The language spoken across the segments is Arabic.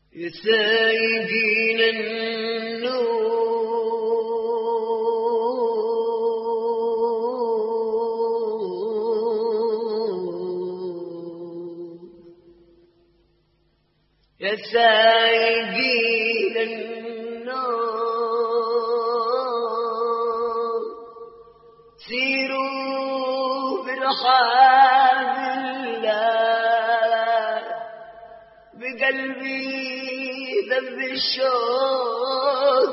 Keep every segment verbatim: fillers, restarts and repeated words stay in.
سايقين النور يا سايقين النور سيروا برحاب الله بقلبي ذب الشوق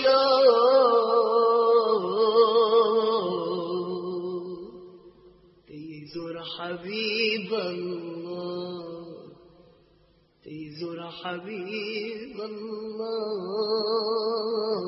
الشوق تيزور حبيب الله تيزور حبيب الله.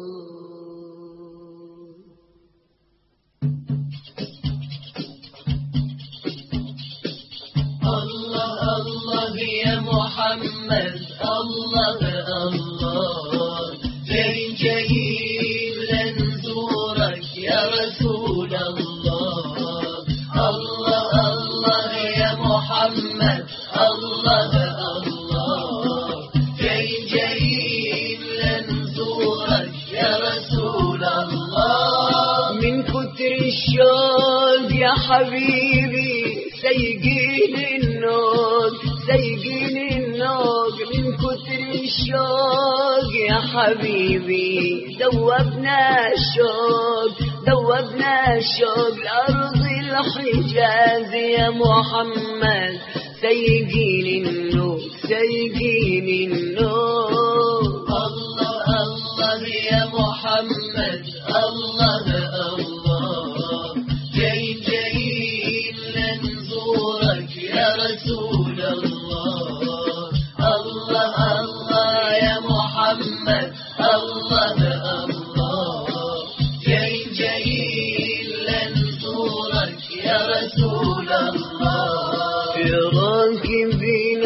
الله الله يا محمد الله الله جاي جايين لنزورك يا رسول الله. الله الله يا محمد الله الله جاي جايين لنزورك يا رسول الله. من كتر الشوق يا حبيبي سايقين النوق سايقين النوق من كتر الشوق يا حبيبي دوبنا الشوق دوبنا الشوق لأرض الحجاز يا محمد سايقين النوق سايقين النوق. الله الله يا محمد الله الله جاي جايين لنزورك يا رسول الله. الله الله يا محمد الله الله جاي جايين لنزورك يا رسول الله. يا راكبين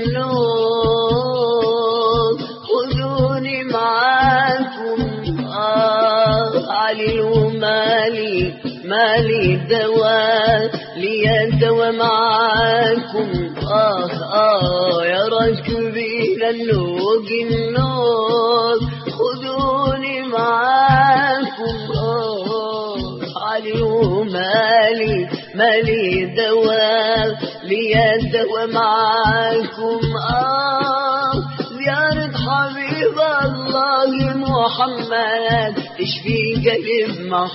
النور خذوني معاكم آه علي ومالي مالي دواء لي دواء معاكم آه آه يا راكبين النوق النور خذوني معاكم آه علي ومالي مالي دواء لي دواء معاكم آه زيارة حبيب الله محمد تشفي قلب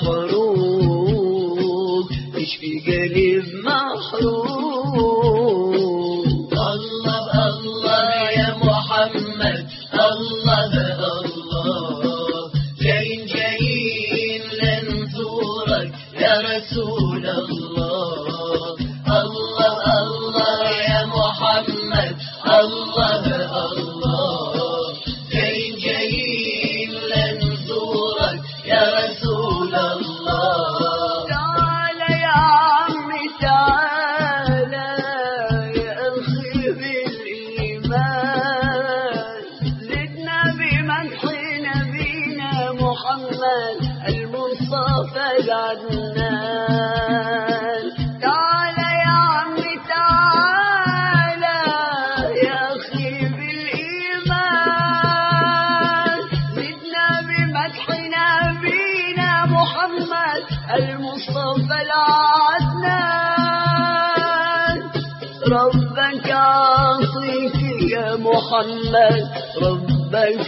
محروق تشفي قلب محروق. الله الله يا محمد الله الله جاي جايين لنزورك يا رسول الله. الله الله يا محمد الله الله جاي جايين لنزورك يا رسول الله. تعال يا عمي تعال يا أخي بالإيمان زدنا بمدح نبينا محمد المصطفى العدنان. تعال يا عمي تعال يا أخي بالإيمان زدنا بمدح نبينا محمد المصطفى العدنان. ربك عاطيك يا محمد ربك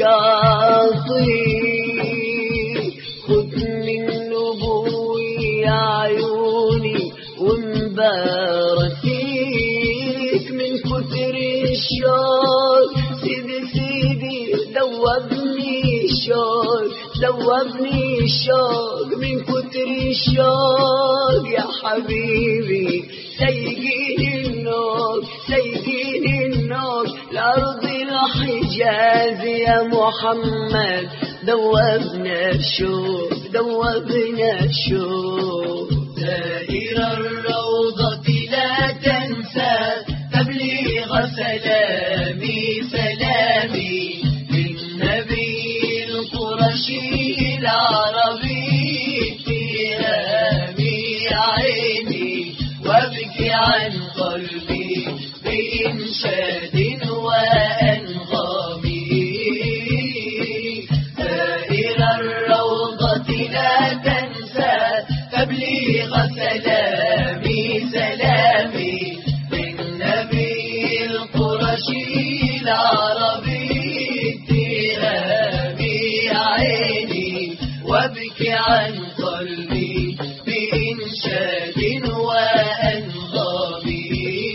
عاطيك خذ من نبوي يا عيوني ومبارك فيك من كتر الشوق سيدي سيدي دوبني الشوق دوبني الشوق من كتر الشوق يا حبيبي سايقين النوق سايقين النوق لأرض الحجاز يا محمد دوبنا الشوق دوبنا الشوق. زائر الروضة لا تنسى تبليغ سلامي سلامي للنبي القرشي العربي في هامي عيني وابكي عن قلبي بإنشاد وأنغام. العربي اتهامي يا عيني وابكي عن قلبي بإنشاد وأنغامي.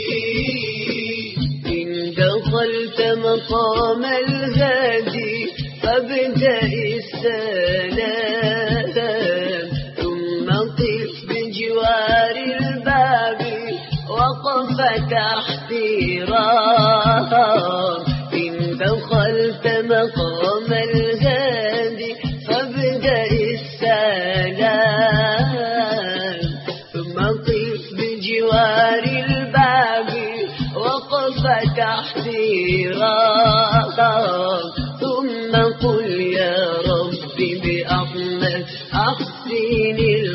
إن دخلت مقام الهادي فابدأ السلام ثم قف بجوار الباب وقف تحت رام. إن دخلت مقام الهادي فابدأ السلام ثم قف بجوار الباب وقف تحت رام. ثم قل يا ربي بأحمد أحسن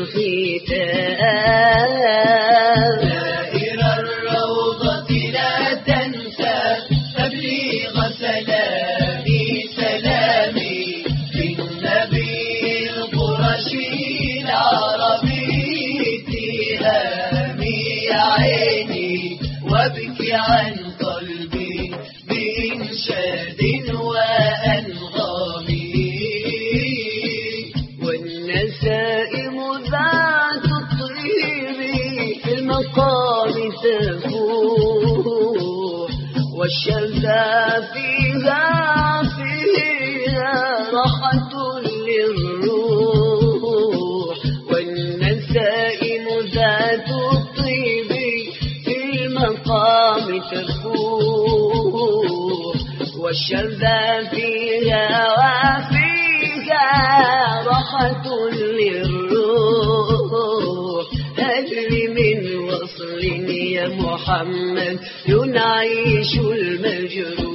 الختام. دائر الروضة لا تنسى تبليغ سلامي سلامي للنبي القرشي العربي اتهامي يا عيني وابكي عن قلبي بإنشاد وأنغامي. والنسائم ذات الطيب في المقام تفوح والشذا فيها فيها راحة للروح. والنسائم ذات الطيب في المقام تفوح والشذا فيها وفيها راحة للروح. هل من وصل يا محمد ينعيش المجروح.